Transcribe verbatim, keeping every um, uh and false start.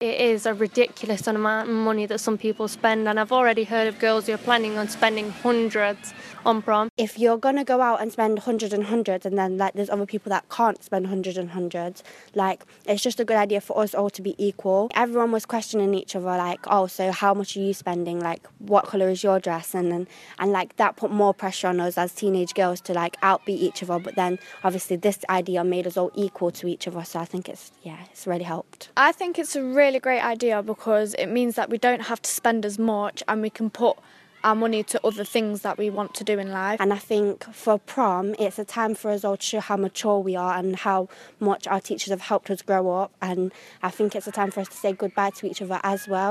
It is a ridiculous amount of money that some people spend, and I've already heard of girls who are planning on spending hundreds on prom. If you're going to go out and spend hundreds and hundreds, and then like there's other people that can't spend hundreds and hundreds, like it's just a good idea for us all to be equal. Everyone was questioning each other, like, oh, so how much are you spending? Like, what colour is your dress? And then and like that put more pressure on us as teenage girls to like outbeat each other. But then obviously this idea made us all equal to each other. So I think it's yeah, it's really helped. I think it's a really great idea because it means that we don't have to spend as much and we can put our money to other things that we want to do in life. And I think for prom, it's a time for us all to show how mature we are and how much our teachers have helped us grow up. And I think it's a time for us to say goodbye to each other as well.